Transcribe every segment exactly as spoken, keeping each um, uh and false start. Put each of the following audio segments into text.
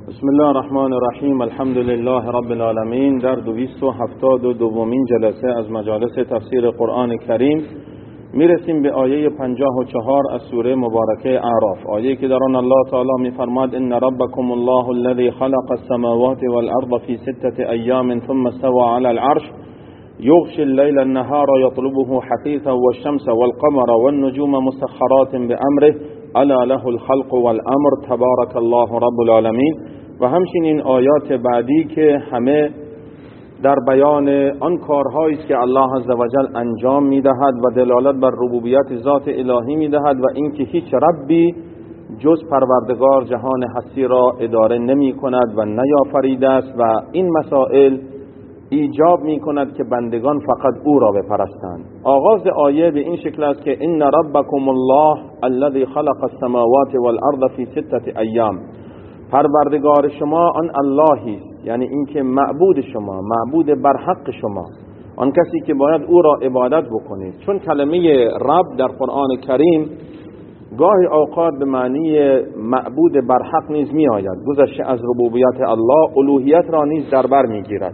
بسم الله الرحمن الرحیم. الحمد لله رب العالمین. در دویست و هفتاد و دومین جلسه از مجالس تفسیر قرآن کریم میرسیم به آیه پنجاه و چهار از سوره مبارکه اعراف، آیه که در آن الله تعالی میفرماد ان ربکم الله الذی خلق السماوات والارض فی ستة ایام ثم استوى على العرش یغشی اللیل النهار یطلبه حثیثا والشمس والقمر والنجوم مسخرات بامره الا له الخلق والامر تبارک الله رب العالمین. و همچنین آیات بعدی که همه در بیان آن کارهایی است که الله عزوجل انجام میدهد و دلالت بر ربوبیت ذات الهی میدهد و اینکه هیچ ربی جز پروردگار جهان هستی را اداره نمی کند و نیافریده است و این مسائل ایجاب می کند که بندگان فقط او را بپرستند. آغاز آیه به این شکل است که ان ربکم الله الذی خلق السماوات والارض فی ستة ایام، پروردگار شما آن اللهی است، یعنی اینکه معبود شما، معبود برحق شما، آن کسی که باید او را عبادت بکنید. چون کلمه رب در قرآن کریم گاهی اوقات به معنی معبود برحق نیز می آید، گذشته از ربوبیت الله الوهیت را نیز در بر می گیرد.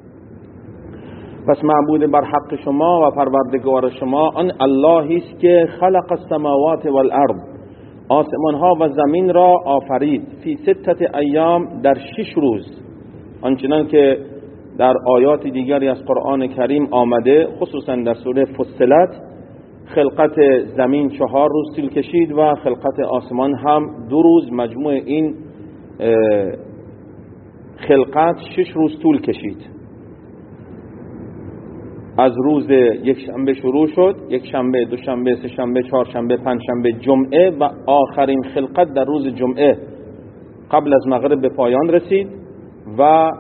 پس معبود برحق شما و پروردگار شما آن اللهی است که خلق السماوات والارض، آسمان ها و زمین را آفرید، فی ستة ایام، در شش روز، آنچنان که در آیات دیگری از قرآن کریم آمده، خصوصا در سوره فصلت خلقت زمین چهار روز طول کشید و خلقت آسمان هم دو روز، مجموع این خلقت شش روز طول کشید. از روز یک شنبه شروع شد، یک شنبه، دو شنبه، سه شنبه، چهار شنبه، پنج شنبه، جمعه و آخرین خلقت در روز جمعه قبل از مغرب به پایان رسید و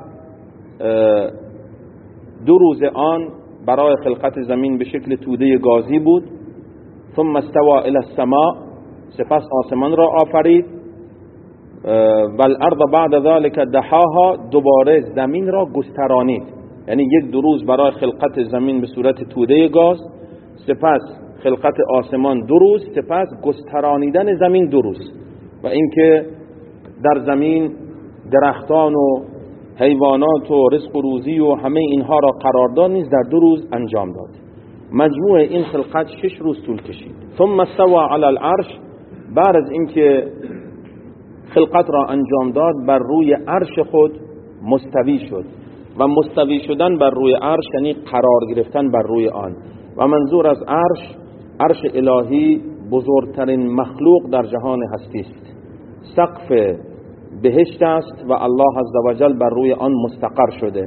دو روز آن برای خلقت زمین به شکل توده گازی بود. ثم استوى الى السماء، سپس آسمان را آفرید، و الارض بعد ذلك دحاها، دوباره زمین را گسترانید، یعنی یک دو روز برای خلقت زمین به صورت توده گاز، سپس خلقت آسمان دو روز، سپس گسترانیدن زمین دو روز، و اینکه در زمین درختان و حیوانات و رزق و روزی و همه اینها را قرار داد نیز در دو روز انجام داد. مجموع این خلقت شش روز طول کشید. ثم استوى على العرش، بعد از اینکه خلقت را انجام داد بر روی عرش خود مستوی شد، و مستوی شدن بر روی عرش یعنی قرار گرفتن بر روی آن، و منظور از عرش، عرش الهی بزرگترین مخلوق در جهان هستی است، سقف بهشت است و الله عزوجل بر روی آن مستقر شده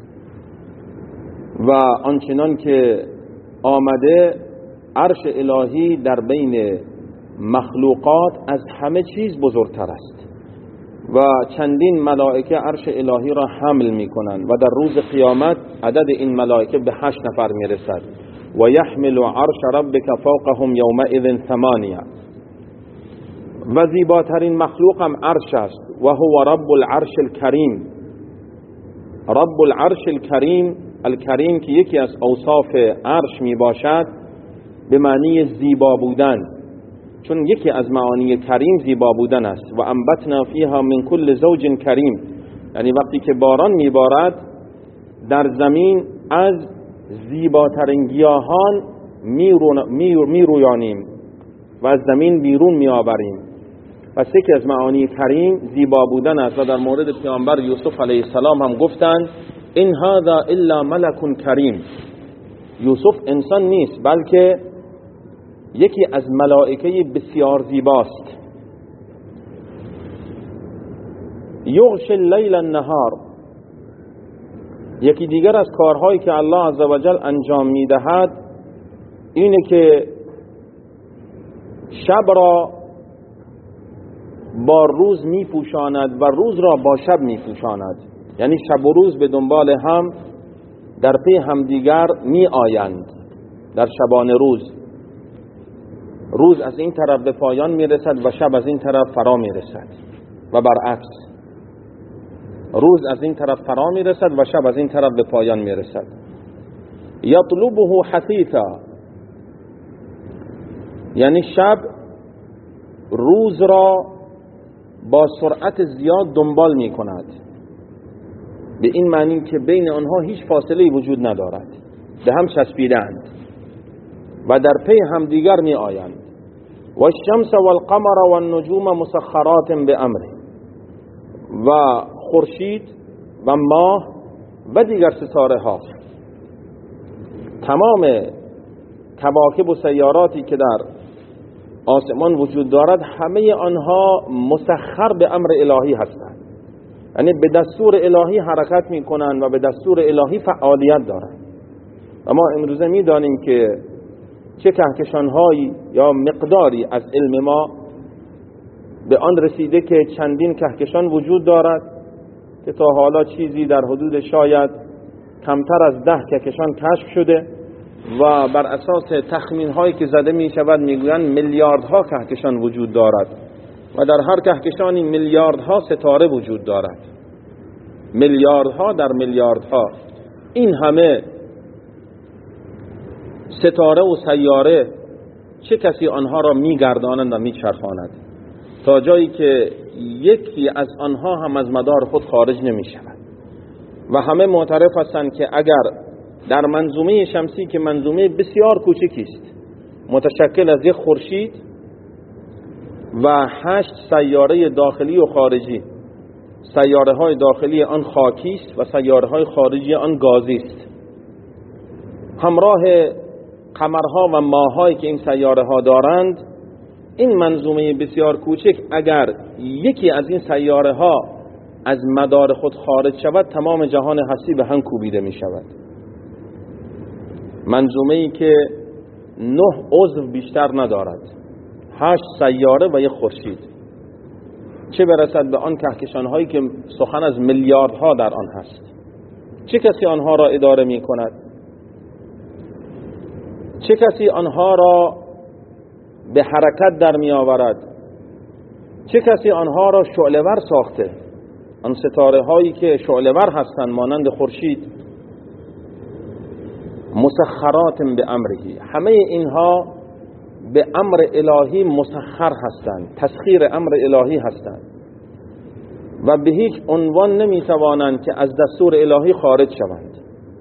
و آنچنان که آمده عرش الهی در بین مخلوقات از همه چیز بزرگتر است و چندین ملائکه عرش الهی را حمل می کنند و در روز قیامت عدد این ملائکه به هشت نفر می رسد. و یحمل عرش ربک فوقهم یومئذ ثمانیه، و زیباترین مخلوق هم عرش است، و هو رب العرش الکریم. رب العرش الکریم، الکریم که یکی از اوصاف عرش می باشد به معنی زیبا بودن، چون یکی از معانی کریم زیبا بودن است. و انبتنا فیها من کل زوج کریم، یعنی وقتی که باران میبارد در زمین از زیباترین گیاهان میرویانیم و از زمین بیرون میآوریم. پس یکی از معانی کریم زیبا بودن است. و در مورد پیامبر یوسف علیه السلام هم گفتند این هذا الا ملک کریم، یوسف انسان نیست بلکه یکی از ملائکه بسیار زیباست. یغشی اللیل النهار، یکی دیگر از کارهایی که الله عزوجل انجام میدهد اینه که شب را با روز میپوشاند و روز را با شب میپوشاند، یعنی شب و روز به دنبال هم در پی همدیگر می آیند در شبانه روز. روز از این طرف به پایان می رسد و شب از این طرف فرا می رسد و برعکس، روز از این طرف فرا می رسد و شب از این طرف به پایان می رسد. یطلبه حثیثا، یعنی شب روز را با سرعت زیاد دنبال می کند، به این معنی که بین آنها هیچ فاصله وجود ندارد، به هم چسبیدند و در پی همدیگر می آیند. و الشمس والقمر والنجوم مسخرات بأمره، و خورشید و ماه و دیگر ستاره ها، تمام کواکب و سیاراتی که در آسمان وجود دارد، همه آنها مسخر به امر الهی هستند، یعنی به دستور الهی حرکت می کنند و به دستور الهی فعالیت دارند. و ما امروزه می دانیم که چه کهکشان‌هایی یا مقداری از علم ما به آن رسیده که چندین کهکشان وجود دارد که تا حالا چیزی در حدود شاید کمتر از ده کهکشان کشف شده و بر اساس تخمین هایی که زده می شود می گویند میلیاردها کهکشان وجود دارد و در هر کهکشانی میلیاردها ستاره وجود دارد، میلیاردها در میلیاردها. این همه ستاره و سیاره چه کسی آنها را می گرداند و می چرخاند تا جایی که یکی از آنها هم از مدار خود خارج نمی شود. و همه معترف هستند که اگر در منظومه شمسی که منظومه بسیار کوچکی است، متشکل از یک خورشید و هشت سیاره داخلی و خارجی، سیاره های داخلی آن خاکی است و سیاره های خارجی آن گازی است، همراه قمرها و ماهایی که این سیاره ها دارند، این منظومه بسیار کوچک اگر یکی از این سیاره ها از مدار خود خارج شود، تمام جهان هستی به هم کوبیده می شود. منظومه ای که نه عضو بیشتر ندارد، هشت سیاره و یک خورشید، چه برسد به آن کهکشان هایی که سخن از میلیاردها در آن هست. چه کسی آنها را اداره می کند؟ چه کسی آنها را به حرکت در می آورد؟ چه کسی آنها را شعله‌ور ساخته؟ آن ستاره هایی که شعله‌ور هستند مانند خورشید، مسخرات به امره، همه اینها به امر الهی مسخر هستند، تسخیر امر الهی هستند و به هیچ عنوان نمی توانند که از دستور الهی خارج شوند.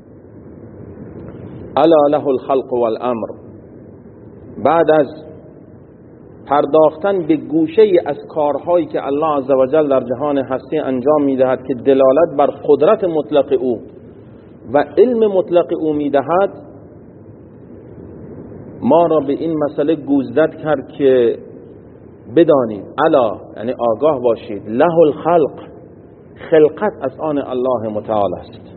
الا له الخلق والامر، بعد از پرداختن به گوشه از کارهایی که الله عزوجل در جهان هستی انجام میدهد که دلالت بر قدرت مطلق او و علم مطلق او میدهد، ما را به این مسئله گوزدد کرد که بدانید، الا یعنی آگاه باشید، له الخلق، خلقت از آن الله متعال است،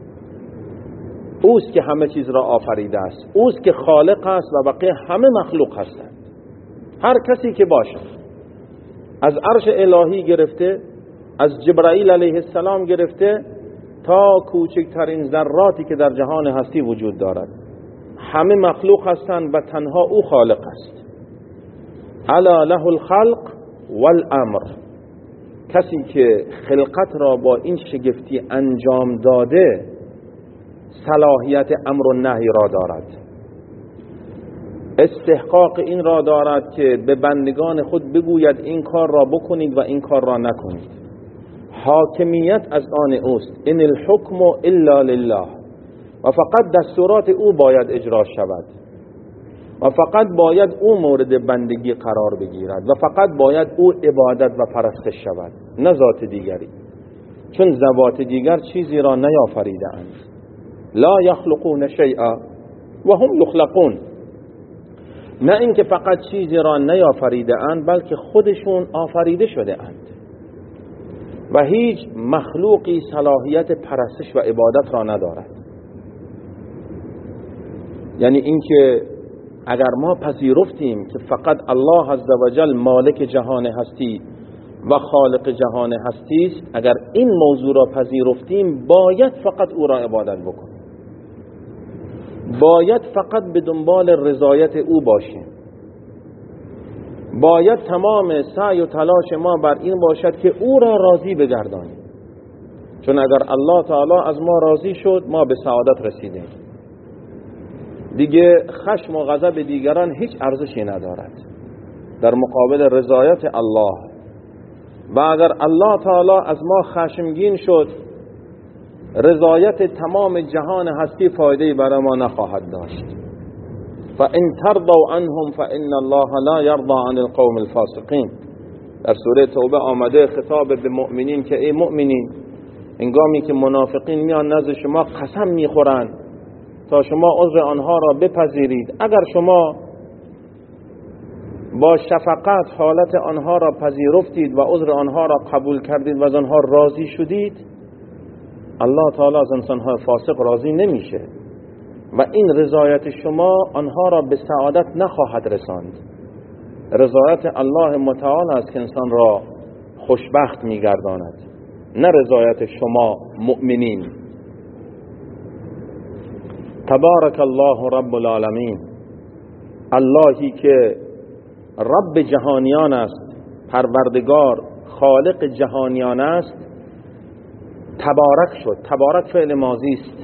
اوست که همه چیز را آفریده است، اوست که خالق است و بقیه همه مخلوق هستند. هر کسی که باشد، از عرش الهی گرفته، از جبرائیل علیه السلام گرفته تا کوچکترین ذراتی که در جهان هستی وجود دارد، همه مخلوق هستند و تنها او خالق است. الا له الخلق والامر، کسی که خلقت را با این شگفتی انجام داده صلاحیت امر و نهی را دارد، استحقاق این را دارد که به بندگان خود بگوید این کار را بکنید و این کار را نکنید. حاکمیت از آن اوست، ان الحکم الا لله، و فقط دستورات او باید اجرا شود و فقط باید او مورد بندگی قرار بگیرد و فقط باید او عبادت و پرستش شود، نه ذات دیگری، چون ذوات دیگر چیزی را نیافریده اند. لا یخلقون شیئا و هم یخلقون، نه اینکه فقط چیزی را نیافریده اند بلکه خودشون آفریده شده اند و هیچ مخلوقی صلاحیت پرستش و عبادت را ندارد. یعنی اینکه اگر ما پذیرفتیم که فقط الله عزوجل مالک جهان هستی و خالق جهان هستی است، اگر این موضوع را پذیرفتیم باید فقط او را عبادت بکنیم، باید فقط به دنبال رضایت او باشیم، باید تمام سعی و تلاش ما بر این باشد که او را راضی بگردانیم، چون اگر الله تعالی از ما راضی شد ما به سعادت رسیدیم، دیگه خشم و غضب دیگران هیچ ارزشی ندارد در مقابل رضایت الله. و اگر الله تعالی از ما خشمگین شد، رضایت تمام جهان هستی فایده برای ما نخواهد داشت. فَإِن تَرْضَوْا عَنْهُمْ فَإِنَّ اللَّهَ لَا يَرْضَى عَنِ الْقَوْمِ الْفَاسِقِينَ. در سوره توبه آمده خطاب به مؤمنین که ای مؤمنین، هنگامی که منافقین میان نزد شما قسم میخورند تا شما عذر آنها را بپذیرید، اگر شما با شفقت حالت آنها را پذیرفتید و عذر آنها را قبول کردید و از آنها راضی شدید، الله تعالی از انسان‌های فاسق راضی نمیشه و این رضایت شما آنها را به سعادت نخواهد رساند. رضایت الله متعال است که انسان را خوشبخت میگرداند، نه رضایت شما مؤمنین. تبارک الله رب العالمین، اللهی که رب جهانیان است، پروردگار خالق جهانیان است، تبارک شد. تبارک فعل ماضی است،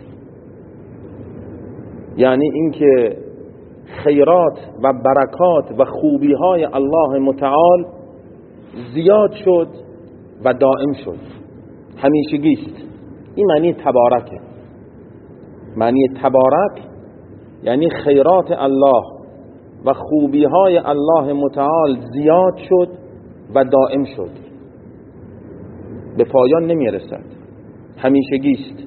یعنی اینکه خیرات و برکات و خوبی های الله متعال زیاد شد و دائم شد، همیشگی است. این معنی تبارکه. معنی تبارک یعنی خیرات الله و خوبی های الله متعال زیاد شد و دائم شد، به پایان نمی رسد، همیشگی است.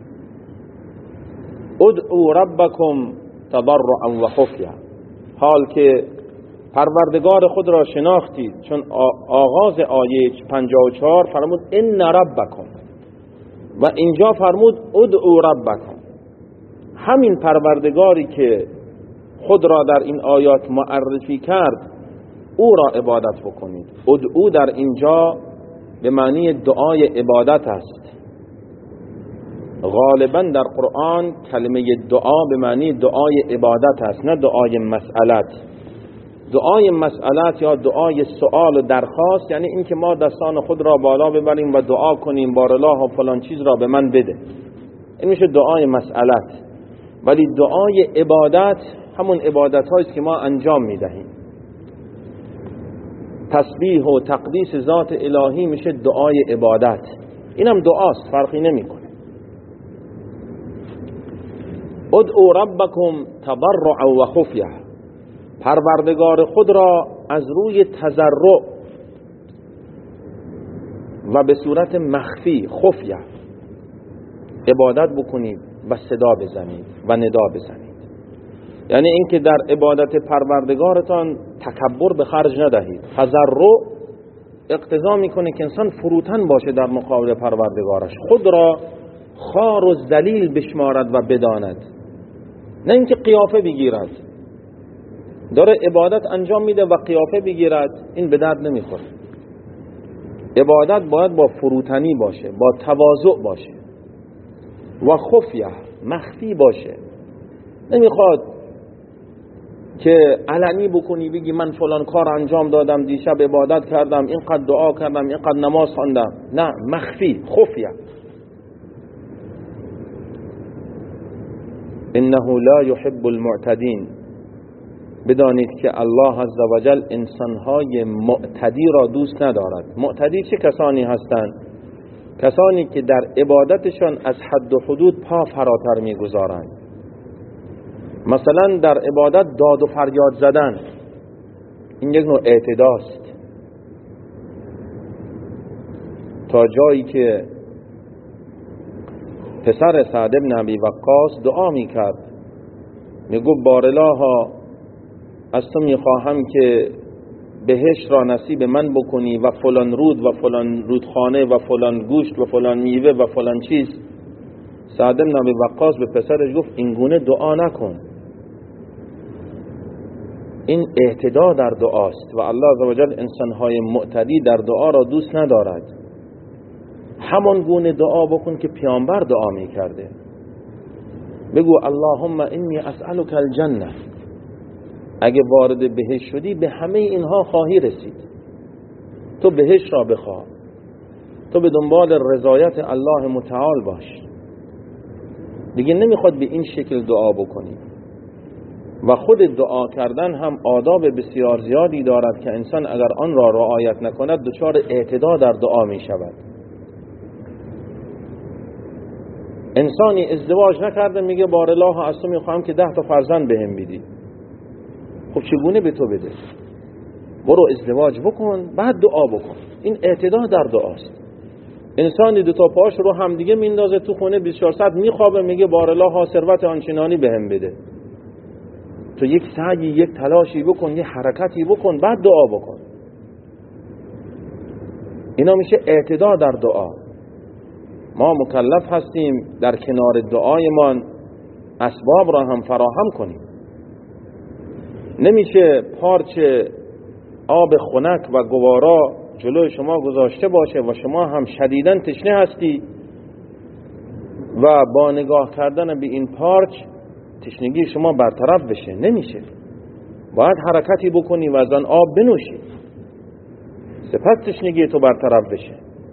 ادعوا ربکم تضرعا و خفیه، حال که پروردگار خود را شناختید، چون آغاز آیه پنجاه و چهار فرمود ان ربکم و اینجا فرمود ادعوا ربکم. همین پروردگاری که خود را در این آیات معرفی کرد، او را عبادت بکنید. ادعو در اینجا به معنی دعای عبادت است. غالبا در قرآن کلمه دعا به معنی دعای عبادت است، نه دعای مسئلت. دعای مسئلت یا دعای سؤال و درخواست یعنی این که ما دستان خود را بالا ببریم و دعا کنیم بارالله و فلان چیز را به من بده، این میشه دعای مسئلت. ولی دعای عبادت همون عبادت هاییست که ما انجام میدهیم. تسبیح و تقدیس ذات الهی میشه دعای عبادت، اینم دعاست، فرقی نمیکنه. ادعوا ربکم تضرعا و خفیه، پروردگار خود را از روی تضرع و به صورت مخفی، خفیه، عبادت بکنید و صدا بزنید و ندا بزنید. یعنی اینکه در عبادت پروردگارتان تکبر به خرج ندهید. تضرع اقتضا میکنه که انسان فروتن باشه در مقابل پروردگارش، خود را خار و ذلیل بشمارد و بداند، نه اینکه قیافه بگیرد. داره عبادت انجام میده و قیافه بگیرد، این به درد نمیخوره. عبادت باید با فروتنی باشه، با تواضع باشه و خفیه، مخفی باشه. نمیخواد که علنی بکنی بگی من فلان کار انجام دادم، دیشب عبادت کردم، اینقدر دعا کردم، اینقدر نماز خواندم. نه، مخفی، خفیه. انه لا يحب المعتدین، بدانید که الله عزوجل انسانهای معتدی را دوست ندارد. معتدی چه کسانی هستند؟ کسانی که در عبادتشان از حد و حدود پا فراتر میگذارند. مثلا در عبادت داد و فریاد زدن، این یک نوع اعتداست. تا جایی که پسر سعد بن ابی وقاص دعا میکرد، میگفت بارالله از تو میخواهم که بهشت را نصیب من بکنی و فلان رود و فلان رودخانه و فلان گوشت و فلان میوه و فلان چیز. سعد بن ابی وقاص به پسرش گفت این گونه دعا نکن، این اعتدا در دعاست و الله عزوجل انسانهای معتدی در دعا را دوست ندارد. همان گونه دعا بکن که پیامبر دعا میکرده. بگو اللهم انی اسألک الجنه، اگه وارد بهشت شدی به همه اینها خواهی رسید. تو بهشت را بخواه، تو به دنبال رضایت الله متعال باش. دیگه نمیخواد به این شکل دعا بکنی. و خود دعا کردن هم آداب بسیار زیادی دارد که انسان اگر آن را رعایت نکند دچار اعتدا در دعا می شود. انسانی ازدواج نکرده میگه بار الله از تو میخواهم که ده تا فرزند بهم بدی. خب چگونه به تو بده؟ برو ازدواج بکن بعد دعا بکن. این اعتدا در دعاست. انسانی دو تا پاش رو هم دیگه میندازه تو خونه بیست و چهار ساعت میخوابه میگه بار الله ثروت آنچنانی بهم بده. تو یک سعی، یک تلاشی بکن، یک حرکتی بکن بعد دعا بکن. اینا میشه اعتدا در دعا. ما مکلف هستیم در کنار دعایمان اسباب را هم فراهم کنیم. نمیشه پارچه آب خنک و گوارا جلوی شما گذاشته باشه و شما هم شدیداً تشنه هستی و با نگاه کردن به این پارچ تشنگی شما برطرف بشه. نمیشه. باید حرکتی بکنی و از آن آب بنوشی سپس تشنگی تو برطرف بشه.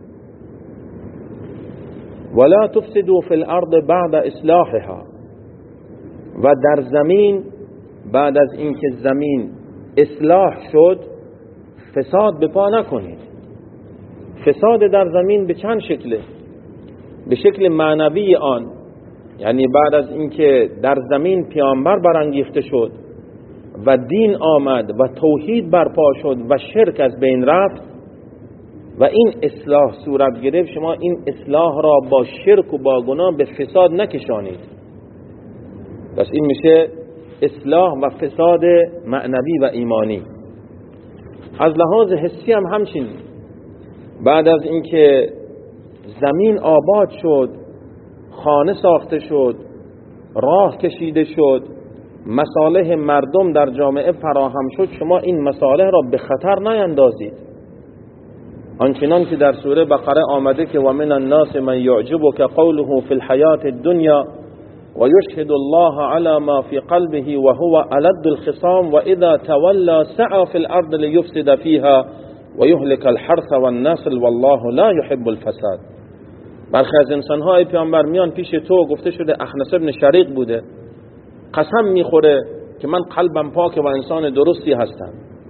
ولا تفسدوا في الارض بعد اصلاحها، و در زمین بعد از اینکه زمین اصلاح شد فساد به پا نکنید. فساد در زمین به چند شکله؟ به شکل معنوی آن، یعنی بعد از اینکه در زمین پیامبر برانگیخته شد و دین آمد و توحید برپا شد و شرک از بین رفت و این اصلاح صورت گرفت، شما این اصلاح را با شرک و با گناه به فساد نکشانید. پس این میشه اصلاح و فساد معنوی و ایمانی. از لحاظ حسی هم همچنین. بعد از اینکه زمین آباد شد، خانه ساخته شد، راه کشیده شد، مصالح مردم در جامعه فراهم شد، شما این مصالح را به خطر نیندازید. آنچنان که در سوره بقره آمده که و من الناس من یعجبک قوله فی الحیات الدنیا و یشهد الله علی ما فی قلبه و هو الد الخصام و اذا تولی سعی فی الارض لیفسد فیها و یهلک الحرث والنسل والله لا یحب الفساد. برخی از انسان‌های پیامبر میان پیش تو، گفته شده اخنس ابن شریق بوده، قسم میخوره که من قلبم پاک و انسان درستی هستم.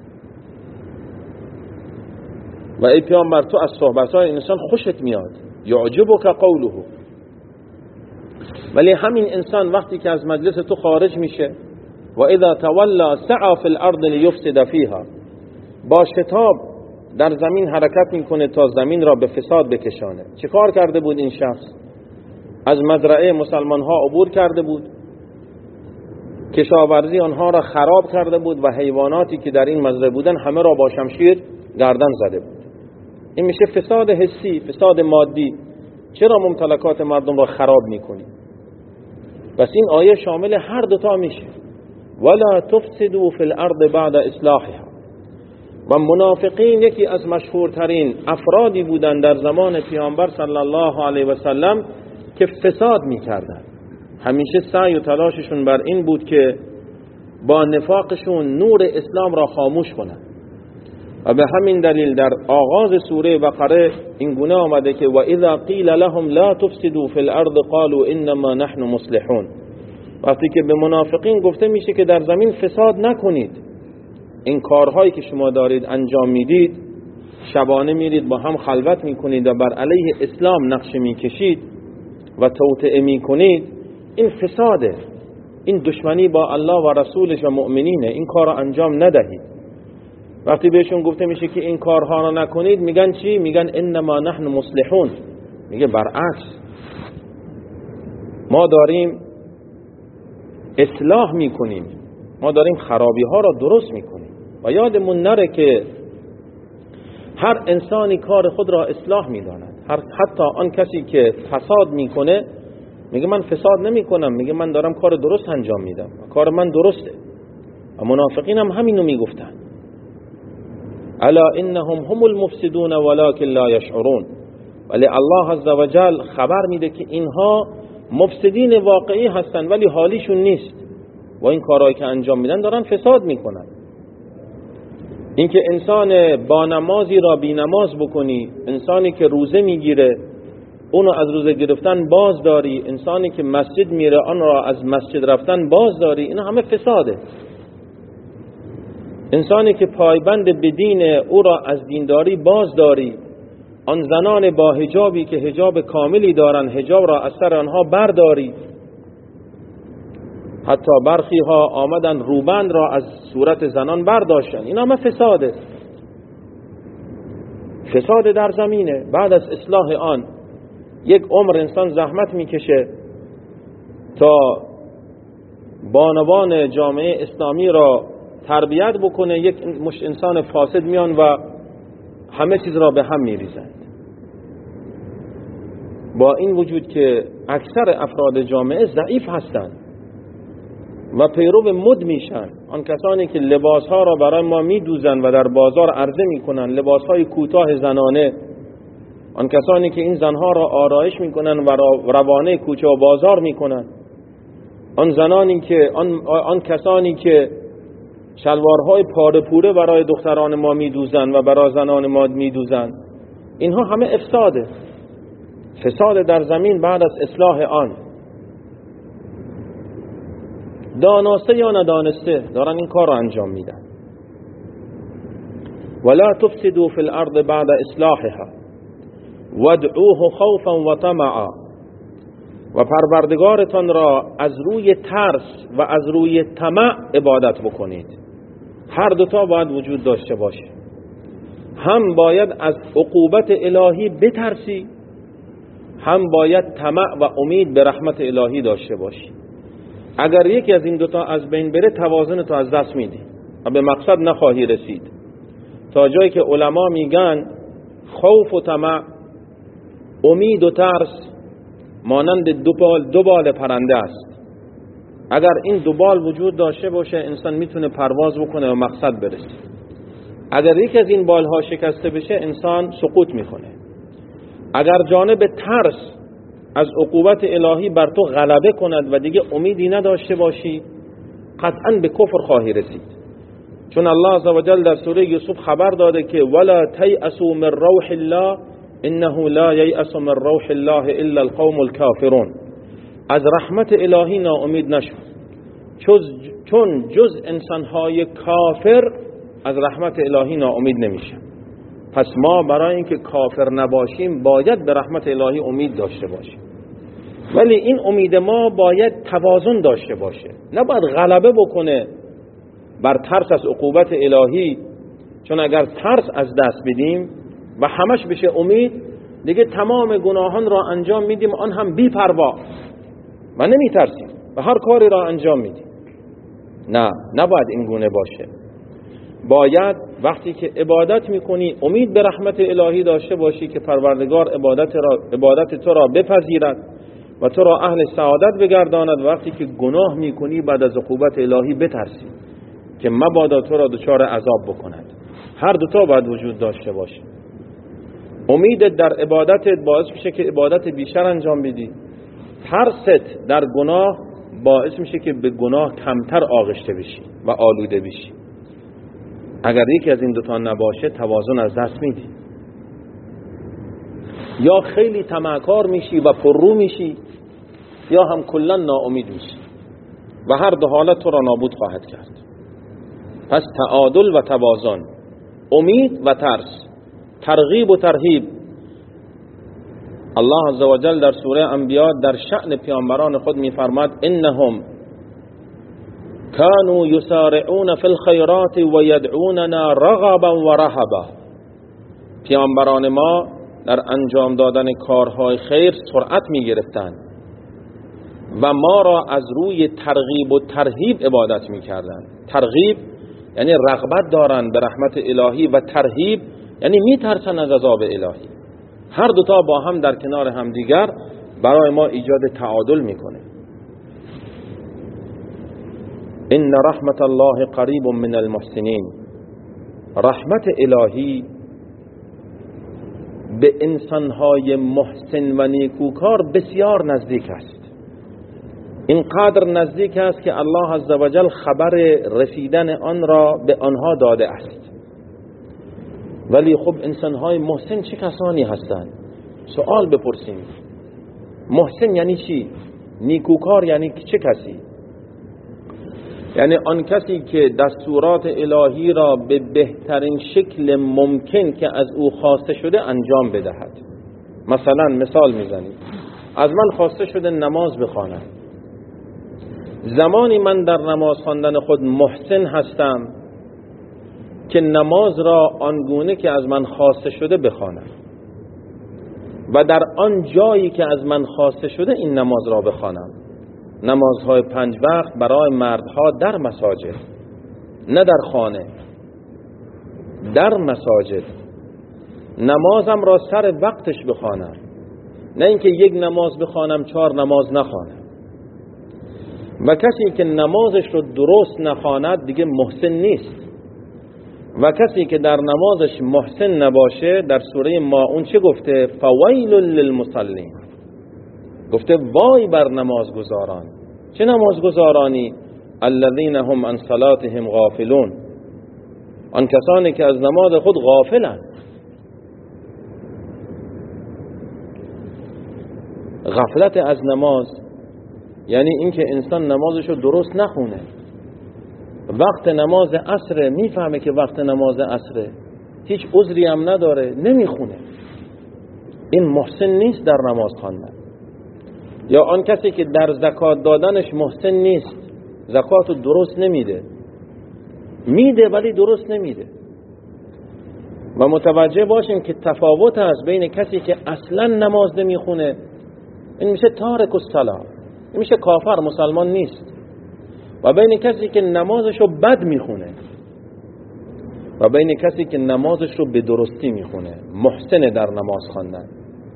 و ای پیامبر تو از صحبت‌های انسان خوشت میاد، یعجبک قوله. ولی همین انسان وقتی که از مجلس تو خارج میشه و اذا تولی سعی فی الارض لیفسد فیها، با شتاب در زمین حرکت میکنه تا زمین را به فساد بکشانه. چه کار کرده بود این شخص؟ از مزرعه مسلمان ها عبور کرده بود، کشاورزی آنها را خراب کرده بود و حیواناتی که در این مزرعه بودن همه را با شمشیر گردن زده بود. این میشه فساد حسی، فساد مادی. چرا ممتلکات مردم را خراب میکنی؟ پس این آیه شامل هر دوتا میشه. ولا تفسدوا فی الارض بعد اصلاحها. و منافقین یکی از مشهورترین افرادی بودند در زمان پیامبر صلی الله علیه و سلم که فساد میکردند. همیشه سعی و تلاششون بر این بود که با نفاقشون نور اسلام را خاموش کنند. و به همین دلیل در آغاز سوره بقره این گونه آمده که و اذا قیل لهم لا تفسدوا فی الارض قالوا انما نحن مصلحون. وقتی که به منافقین گفته میشه که در زمین فساد نکنید، این کارهایی که شما دارید انجام میدید، شبانه میرید با هم خلوت میکنید و بر علیه اسلام نقشه میکشید و توطئه میکنید، این فساده، این دشمنی با الله و رسولش و مؤمنینه، این کار را انجام ندهید. وقتی بهشون گفته میشه که این کارها را نکنید، میگن چی؟ میگن انما نحن مصلحون. میگه برعکس، ما داریم اصلاح میکنیم، ما داریم خرابی ها را درست میکنیم. و یادمون نره که هر انسانی کار خود را اصلاح میداند. هر حتی آن کسی که فساد میکنه میگه من فساد نمیکنم، میگه من دارم کار درست انجام میدم، کار من درسته. و منافقین هم همینو میگفتن، الا انهم هم المفسدون ولكن لا يشعرون. ولی الله عز و جل خبر میده که اینها مفسدین واقعی هستن ولی حالیشون نیست و این کارهایی که انجام میدن دارن فساد میکنن. اینکه انسان با نمازی را بی نماز بکنی، انسانی که روزه میگیره، اونو از روزه گرفتن باز داری، انسانی که مسجد میره آن را از مسجد رفتن باز داری، این همه فساده. انسانی که پایبند به دین او را از دینداری باز داری، آن زنان با حجابی که حجاب کاملی دارن حجاب را از سر آنها برداری. حتی برخی ها آمدن روبند را از صورت زنان برداشتن، این همه فساده. فساد در زمینه. بعد از اصلاح آن یک عمر انسان زحمت میکشه تا بانوان جامعه اسلامی را تربیت بکنه، یک مش انسان فاسد میان و همه چیز را به هم میریزند. با این وجود که اکثر افراد جامعه ضعیف هستند و پیرو مد میشن، آن کسانی که لباس ها را برای ما میدوزند و در بازار عرضه میکنن، لباس های کوتاه زنانه، آن کسانی که این زنها را آرایش میکنن و روانه کوچه و بازار میکنن، آن زنانی که آن, آن کسانی که شلوارهای پاره پوره برای دختران ما میدوزن و برای زنان ما میدوزن، اینها همه افساده. فساد در زمین بعد از اصلاح آن. دانسته یا ندانسته دارن این کار را انجام میدن. ولا تفسدوا فی الارض بعد اصلاحها وادعوه خوفا و طمعا. و پروردگارتان را از روی ترس و از روی طمع عبادت بکنید. هر دوتا باید وجود داشته باشه. هم باید از عقوبت الهی بترسی، هم باید طمع و امید به رحمت الهی داشته باشی. اگر یکی از این دوتا از بین بره توازن تو از دست میدی و به مقصد نخواهی رسید، تا جایی که علما میگن خوف و طمع، امید و ترس مانند دو بال دو بال پرنده است. اگر این دو بال وجود داشته باشه انسان میتونه پرواز بکنه و مقصد برسه. اگر یک از این بالها شکسته بشه انسان سقوط میکنه. اگر جانب ترس از عقوبت الهی بر تو غلبه کند و دیگه امیدی نداشته باشی، قطعا به کفر خواهی رسید. چون الله عزوجل در سوره یوسف خبر داده که ولا تیأسوا من روح الله انه لا ییأس من روح الله الا القوم الكافرون. از رحمت الهی ناامید نشو، چون جز انسانهای کافر از رحمت الهی ناامید نمیشه. پس ما برای اینکه کافر نباشیم باید به رحمت الهی امید داشته باشیم، ولی این امید ما باید توازن داشته باشه. نباید غلبه بکنه بر ترس از عقوبت الهی، چون اگر ترس از دست بدیم و همش بشه امید، دیگه تمام گناهان را انجام میدیم، آن هم بی پروا و نمی ترسیم و هر کاری را انجام میدیم. نه، نباید این گونه باشه. باید وقتی که عبادت میکنی امید به رحمت الهی داشته باشی که پروردگار عبادت, را عبادت تو را بپذیرد و تو را اهل سعادت بگرداند. وقتی که گناه میکنی بعد از عقوبت الهی بترسی که مبادا تو را دچار عذاب بکند. هر دوتا باید وجود داشته باشه. امیدت در عبادتت باعث میشه که عبادت بیشتر انجام بدی، ترست در گناه باعث میشه که به گناه کمتر آغشته بشی و آلوده بشی. اگر یکی از این دوتا نباشه توازن از دست میدی، یا خیلی طمعکار میشی و پررو میشی، یا هم کلا ناامید میشی و هر دو حالت تو را نابود خواهد کرد. پس تعادل و توازن، امید و ترس، ترغیب و ترهیب. الله عزوجل در سوره انبیاء در شأن پیامبران خود میفرماد انهم كانوا يسارعون في الخيرات ويدعوننا رغبا ورهبا. پیامبران ما در انجام دادن کارهای خیر سرعت می گرفتند و ما را از روی ترغیب و ترهیب عبادت می کردند. ترغیب یعنی رغبت دارند به رحمت الهی و ترهیب یعنی می ترسن از عذاب الهی. هر دوتا با هم در کنار هم دیگر برای ما ایجاد تعادل می کنه. ان رحمت الله قریب من المحسنین. رحمت الهی به انسانهای محسن و نیکوکار بسیار نزدیک است. اینقدر نزدیک است که الله عزوجل خبر رسیدن آن را به آنها داده است. ولی خب انسانهای محسن چه کسانی هستند؟ سوال بپرسیم محسن یعنی چی؟ نیکوکار یعنی چه کسی؟ یعنی آن کسی که دستورات الهی را به بهترین شکل ممکن که از او خواسته شده انجام بدهد. مثلا مثال میزنیم، از من خواسته شده نماز بخوانم، زمانی من در نماز خواندن خود محسن هستم که نماز را آنگونه که از من خواسته شده بخوانم و در آن جایی که از من خواسته شده این نماز را بخوانم. نمازهای پنج وقت برای مردها در مساجد، نه در خانه، در مساجد. نمازم را سر وقتش بخوانم، نه اینکه یک نماز بخوانم چهار نماز نخوانم. و کسی که نمازش رو درست نخواند دیگه محسن نیست. و کسی که در نمازش محسن نباشه، در سوره ماعون چه گفته؟ فویل للمصلین، گفته وای بر نمازگزاران. چه نمازگزارانی؟ الذین هم عن صلاتهم غافلون، آن کسانی که از نماز خود غافلند. غفلت از نماز یعنی اینکه انسان نمازش رو درست نخونه. وقت نماز عصر میفهمه که وقت نماز عصر، هیچ عذری هم نداره، نمیخونه. این محسن نیست در نماز خواندن. یا آن کسی که در زکات دادنش محسن نیست، زکات رو درست نمیده، میده ولی درست نمیده. و متوجه باشیم که تفاوت هست بین کسی که اصلا نماز نمیخونه، این میشه تارک الصلاة، این میشه کافر، مسلمان نیست. و بین کسی که نمازش رو بد میخونه و بین کسی که نمازش رو به درستی میخونه، محسن در نماز خواندن.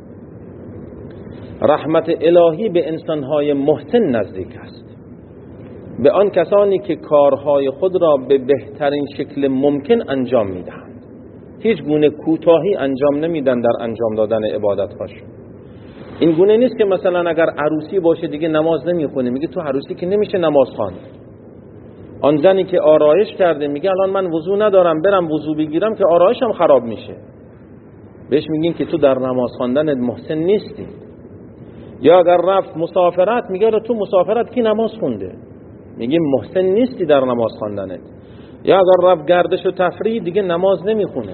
رحمت الهی به انسانهای محسن نزدیک است، به آن کسانی که کارهای خود را به بهترین شکل ممکن انجام میدهند، هیچ گونه کوتاهی انجام نمیدن در انجام دادن عبادت‌هاشون. این گونه نیست که مثلا اگر عروسی باشه دیگه نماز نمیخونه، میگه تو عروسی که نمیشه نماز خواند. آن زنی که آرایش کرده میگه الان من وضو ندارم، برم وضو بگیرم که آرایشم خراب میشه، بهش میگین که تو در نماز خواندن محسن نیستی. یا اگر رفت مسافرت، میگه تو مسافرت کی نماز خونده، میگه محسن نیستی در نماز خواندنت. یا اگر رفت گردش و تفریح، دیگه نماز نمیخونه.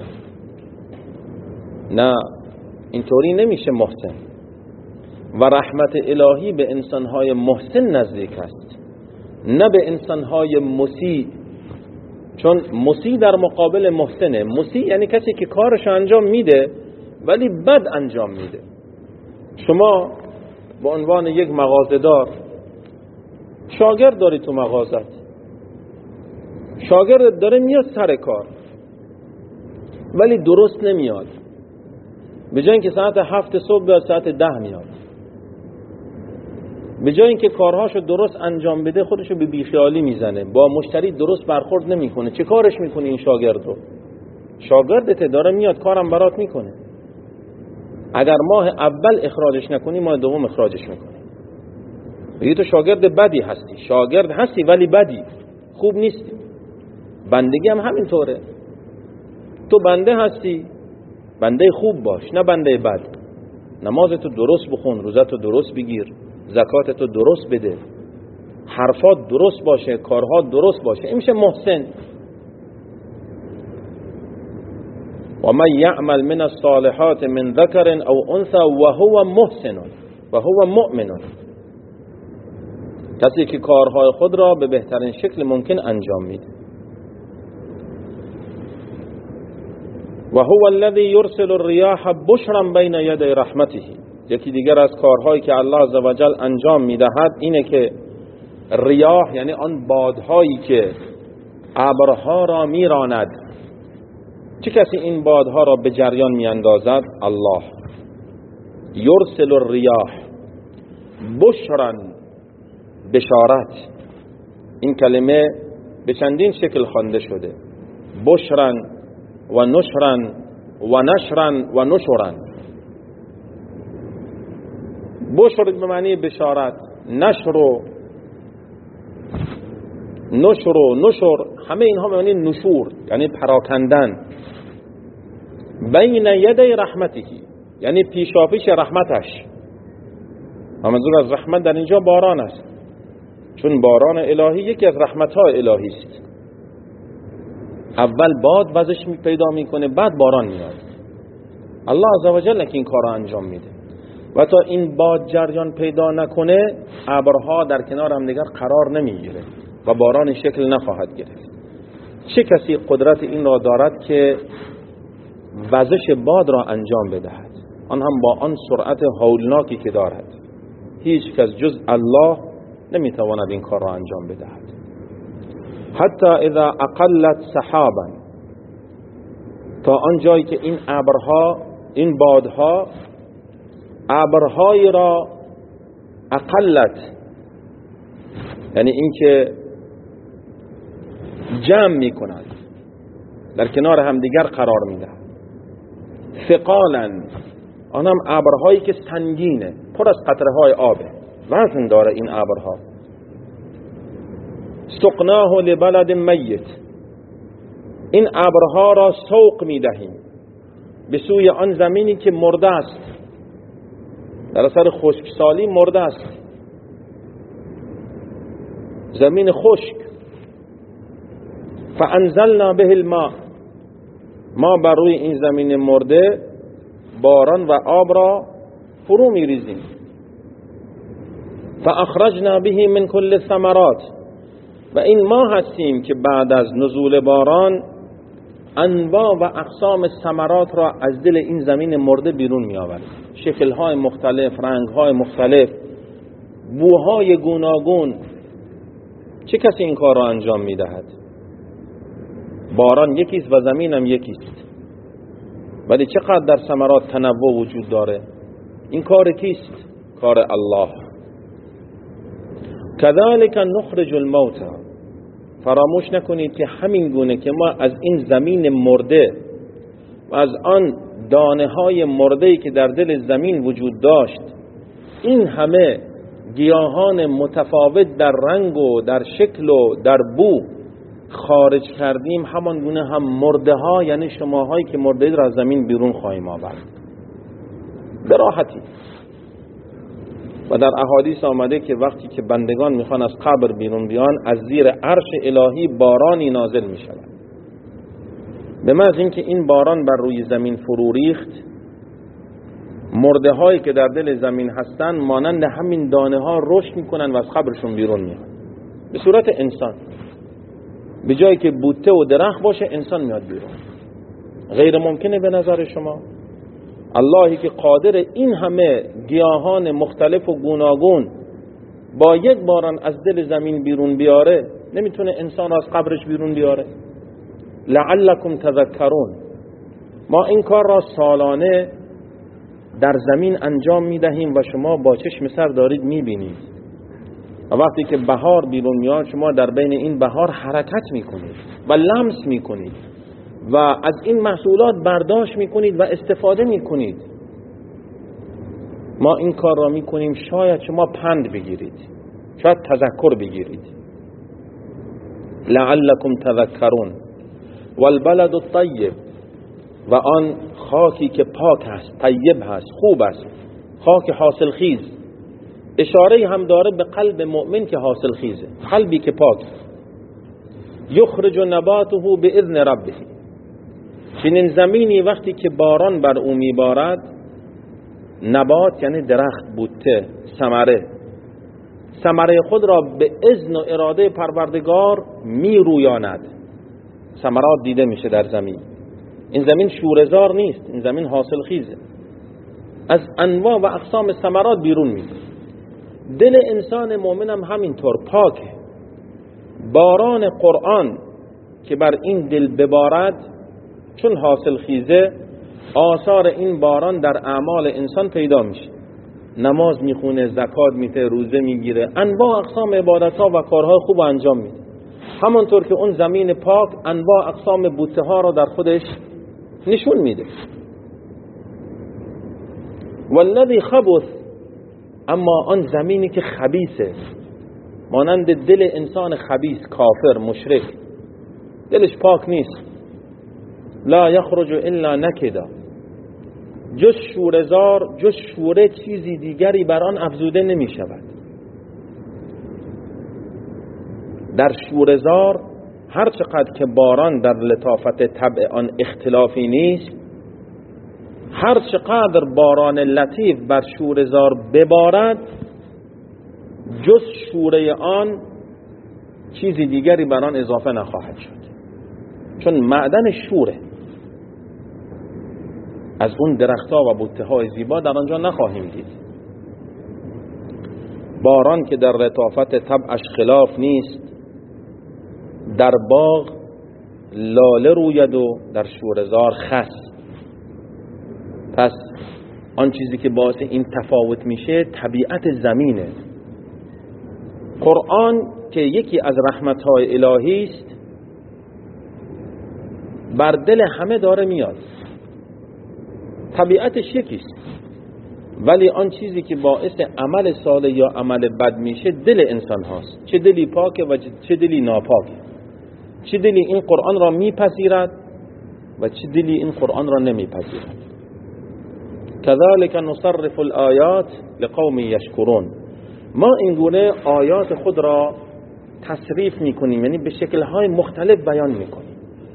نه، اینطوری نمیشه محسن. و رحمت الهی به انسانهای محسن نزدیک است، نه به انسانهای مسیء. چون مسیء در مقابل محسنه. مسیء یعنی کسی که کارش انجام میده ولی بد انجام میده. شما به عنوان یک مغازه‌دار شاگرد داری تو مغازت، شاگرد داره میاد سر کار ولی درست نمیاد، به جای اینکه ساعت هفت صبح بیاد ساعت ده میاد، به جای اینکه کارهاشو درست انجام بده خودشو به بیخیالی میزنه، با مشتری درست برخورد نمیکنه. چه کارش میکنه این شاگرد رو؟ شاگردت داره میاد کارم برات میکنه، اگر ماه اول اخراجش نکنی ماه دوم اخراجش میکنی. میگه تو شاگرد بدی هستی، شاگرد هستی ولی بدی، خوب نیستی. بندگی هم همینطوره، تو بنده هستی، بنده خوب باش نه بنده بد. نمازتو درست بخون، روزتو درست بگیر، زکاتتو درست بده، حرفات درست باشه، کارها درست باشه، این میشه محسن. و من یعمل من الصالحات من ذکر او انثى وهو محسن وهو مؤمن، کسی که کارهای خود را به بهترین شکل ممکن انجام میده. و هو الذی یرسل الرياح بشرا بین یدی رحمته. یکی دیگر از کارهایی که الله عزوجل انجام میدهد اینه که ریاح یعنی آن بادهایی که ابرها را میراند. چه کسی این بادها را به جریان میاندازد؟ الله. یرسل الریاح بشرا، بشارت. این کلمه به چندین شکل خوانده شده، بشرا و نشرا و نشرا و نشرا. بشر به معنی بشارت، نشر و نشر و نشر همه اینها به معنی نشور یعنی پراکندن. بین یدی رحمته، یعنی پیشاپیش رحمتش. و منظور از رحمت در اینجا باران است، چون باران الهی یکی از رحمت‌های الهی است. اول باد وزش می پیدا میکنه، بعد باران میاد. الله عزوجل که این کار را انجام میده و تا این باد جریان پیدا نکنه ابرها در کنار هم دیگر قرار نمیگیره و باران شکل نخواهد گرفت. چه کسی قدرت این را دارد که وزش باد را انجام بدهد، آن هم با آن سرعت هولناکی که دارد؟ هیچ کس جز الله نمیتواند این کار را انجام بدهد. حتی اذا اقلت سحابا، تا آن جایی که این ابرها، این بادها ابرهای را اقلت، یعنی این که جمع میکنند، در کنار هم دیگر قرار میدهند. ثقالا، آن هم ابرهایی که سنگینه، پر از قطره های آبه، وزن داره این ابرها. سقناه لبلد میت، این ابرها را سوق میدهیم به سوی آن زمینی که مرده است، در اثر خشکسالی مرده است، زمین خشک. فانزلنا به الماء، ما بر روی این زمین مرده باران و آب را فرو میریزیم. فاخرجنا به من کل الثمرات، و این ما هستیم که بعد از نزول باران انواع و اقسام ثمرات را از دل این زمین مرده بیرون می آوریم. شکل‌های مختلف، رنگ‌های مختلف، بوهای گوناگون. چه کسی این کار را انجام می دهد؟ باران یکیست و زمین هم یکیست، ولی چقدر در ثمرات تنوع وجود داره. این کار کیست؟ کار الله. كذلك نخرج الموتى، فراموش نکنید که همین گونه که ما از این زمین مرده و از آن دانه های مرده‌ای که در دل زمین وجود داشت، این همه گیاهان متفاوت در رنگ و در شکل و در بو خارج کردیم، همان گونه هم مرده ها، یعنی شماهایی که مرده را از زمین بیرون خواهیم آورد به راحتی. و در احادیث آمده که وقتی که بندگان میخوان از قبر بیرون بیان، از زیر عرش الهی بارانی نازل میشود. به محض اینکه این باران بر روی زمین فرو ریخت، مرده هایی که در دل زمین هستن مانند همین دانه ها رشد میکنن و از قبرشون بیرون میان به صورت انسان. به جایی که بوته و درخت باشه انسان میاد بیرون. غیر ممکنه به نظر شما؟ اللهی که قادر این همه گیاهان مختلف و گوناگون با یک باران از دل زمین بیرون بیاره، نمیتونه انسان را از قبرش بیرون بیاره؟ لعلکم تذکرون. ما این کار را سالانه در زمین انجام میدهیم و شما با چشم سر دارید میبینید. و وقتی که بهار بیرون میاد، شما در بین این بهار حرکت میکنید و لمس میکنید و از این محصولات برداشت میکنید و استفاده میکنید. ما این کار را میکنیم شاید شما پند بگیرید، شاید تذکر بگیرید. لعلکم تذکرون. والبلد الطیب، و آن خاکی که پاک هست، طیب هست، خوب است، خاک حاصل خیز. اشاره هم داره به قلب مؤمن که حاصل خیزه، قلبی که پاک. یخرج نباته باذن ربه، چنین زمینی وقتی که باران بر او میبارد، نبات یعنی درخت، بوته، ثمره، ثمره خود را به اذن و اراده پروردگار میرویاند. ثمرات دیده میشه در زمین. این زمین شوره‌زار نیست، این زمین حاصل خیزه، از انواع و اقسام ثمرات بیرون میاد. دل انسان مؤمن هم همینطور پاکه. باران قرآن که بر این دل ببارد، چون حاصل خیزه، آثار این باران در اعمال انسان پیدا میشه. نماز میخونه، زکات میده، روزه میگیره، انواع اقسام عبادت‌ها و کارهای خوب انجام میده. همونطور که اون زمین پاک انواع اقسام بوته ها را در خودش نشون میده. والذی خبث، اما آن زمینی که خبیثه، مانند دل انسان خبیث، کافر، مشرک، دلش پاک نیست، لا یخرج الا نکدا، جز شوره‌زار، جز شوره چیزی دیگری بر آن افزوده نمی شود. در شوره‌زار هر چقدر که باران در لطافت طبع آن اختلافی نیست، هر چقدر باران لطیف بر شوره‌زار ببارد، جز شوره آن چیزی دیگری بر آن اضافه نخواهد شد، چون معدن شوره. از اون درختها و بوته‌های زیبا در آنجا نخواهیم دید. باران که در لطافت طبعش خلاف نیست، در باغ لاله روید و در شوره‌زار خس. پس آن چیزی که باعث این تفاوت میشه طبیعت زمینه. قرآن که یکی از رحمت‌های الهی است، بر دل همه داره میاد. طبیعتش یکیست، ولی آن چیزی که باعث عمل صالح یا عمل بد میشه دل انسان هاست. چه دلی پاکه و چه دلی ناپاکه، چه دلی این قرآن را میپذیرد و چه دلی این قرآن را نمیپذیرد. کذالک نصرف الآیات لقوم یشکرون. ما این گونه آیات خود را تصریف میکنیم، یعنی به شکل‌های مختلف بیان میکنیم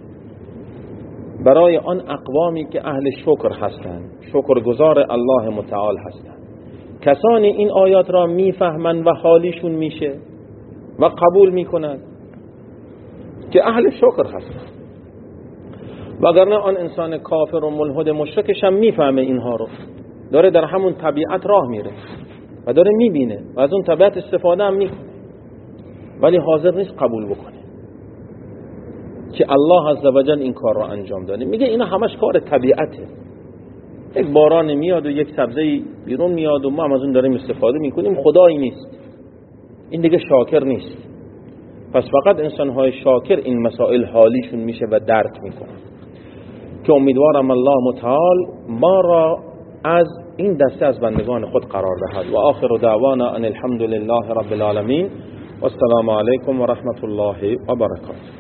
برای آن اقوامی که اهل شکر هستند، شکرگزار الله متعال هستند. کسانی این آیات را میفهمند و حالیشون میشه و قبول میکنند که اهل شکر هستند، وگرنه آن انسان کافر و ملحد مشرکش هم میفهمه اینها رو، داره در همون طبیعت راه میره و داره میبینه و از اون طبیعت استفاده هم میکنه، ولی حاضر نیست قبول بکنه که الله عزوجل این کار رو انجام داده. میگه اینا همش کار طبیعته، یک باران میاد و یک سبزه بیرون میاد و ما هم از اون داریم استفاده میکنیم، خدایی نیست. این دیگه شاکر نیست. پس فقط انسان‌های شاکر این مسائل حالیشون میشه و درک میکنن، که امیدوارم الله متعال ما را از این دسته از بندگان خود قرار دهد. و آخر دعوانا ان الحمد لله رب العالمین و السلام علیکم و رحمت الله و برکاته.